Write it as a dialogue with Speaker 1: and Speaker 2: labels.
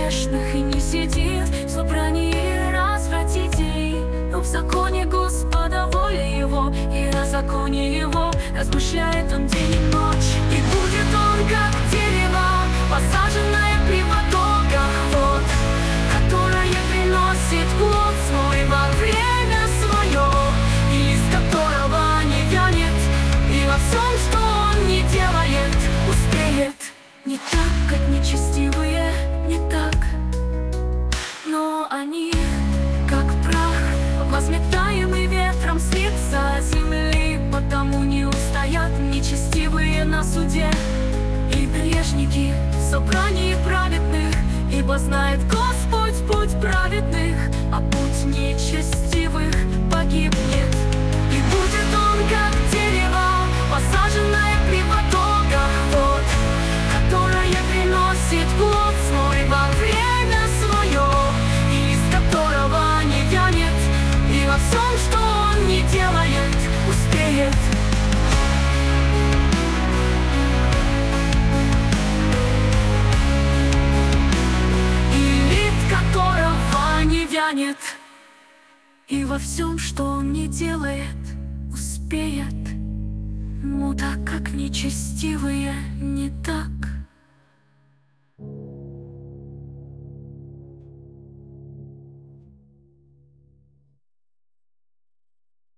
Speaker 1: грешных и не сидит в собрании развратителей, но в законе Господа воля его, и о законе его размышляет он день и ночь. И будет он, как дерево, посаженное при потоках вод, которое приносит плод свой во время свое, и из которого не вянет, и во всем, что он не делает, успеет. Не так, как нечестивые, не так, но они, как прах, возметаемый ветром с лица земли, потому не устоят нечестивые на суде и грешники в собрании праведных, ибо знает Господь путь праведных, а путь нечестивых погибнет. И будет он, как дерево, посаженное при потоках вод, которое приносит плод свой во время свое, и из которого не вянет, и во всем, что он не делает, успеет. И лист которого не вянет, и во всем, что он не делает, успеет. Ну так как нечестивые, не так.